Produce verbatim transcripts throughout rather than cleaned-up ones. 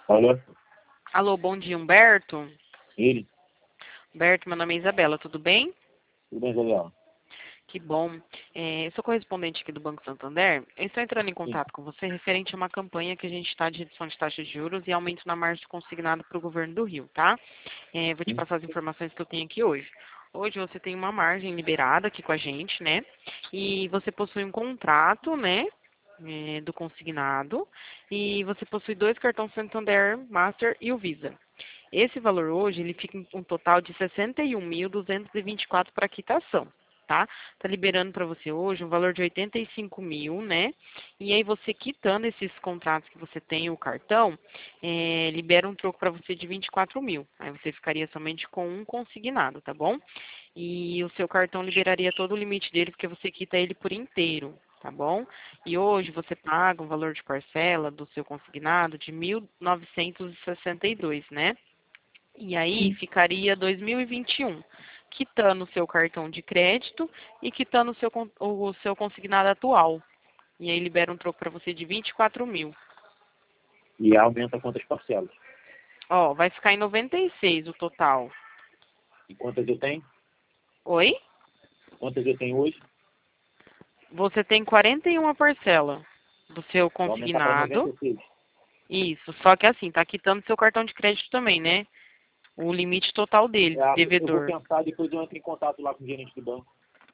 Alô? Alô, bom dia, Humberto. Ele? Humberto, meu nome é Isabela, tudo bem? Tudo bem, Gabriel? Que bom. É, eu sou correspondente aqui do Banco Santander. Eu estou entrando em Sim. contato com você referente a uma campanha que a gente está de redução de taxas de juros e aumento na margem consignada para o governo do Rio, tá? É, vou te Sim. passar as informações que eu tenho aqui hoje. Hoje você tem uma margem liberada aqui com a gente, né? E você possui um contrato, né? É, do consignado. E você possui dois cartões Santander Master e o Visa. Esse valor hoje, ele fica em um total de sessenta e um mil duzentos e vinte e quatro para quitação, tá? Tá liberando para você hoje um valor de oitenta e cinco mil, né? E aí você quitando esses contratos que você tem, o cartão, é, libera um troco para você de vinte e quatro mil. Aí você ficaria somente com um consignado, tá bom? E o seu cartão liberaria todo o limite dele, porque você quita ele por inteiro, tá bom? E hoje você paga um valor de parcela do seu consignado de mil novecentos e sessenta e dois, né? E aí ficaria dois mil e vinte e um, quitando o seu cartão de crédito e quitando o seu, con- o seu consignado atual. E aí libera um troco para você de vinte e quatro mil. E aumenta quantas parcelas? Ó, vai ficar em noventa e seis o total. E quantas eu tenho? Oi? Quantas eu tenho hoje? Você tem quarenta e uma parcela do seu Vou aumentar para noventa consignado. e seis. Isso, só que assim, tá quitando seu cartão de crédito também, né? O limite total dele, É, eu vou devedor. pensar, depois eu entro em contato lá com o gerente do banco.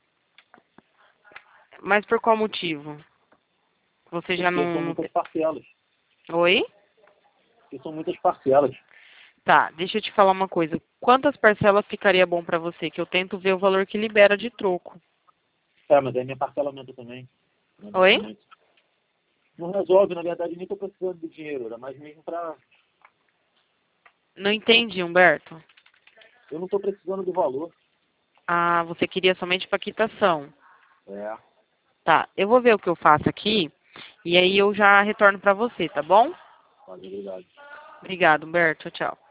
Mas por qual motivo? Você já Porque são não. muitas parcelas. Oi? Porque são muitas parcelas. Tá, deixa eu te falar uma coisa. Quantas parcelas ficaria bom pra você? Que eu tento ver o valor que libera de troco. É, mas aí minha parcela aumenta também. Não aumenta Oi? muito. Não resolve, na verdade, nem tô precisando do dinheiro. Era mais mesmo pra... Não entendi, Humberto. Eu não tô precisando do valor. Ah, você queria somente pra quitação. É, Tá, eu vou ver o que eu faço aqui e aí eu já retorno pra você, tá bom? valeu, obrigado. Obrigado, Humberto. Tchau, tchau.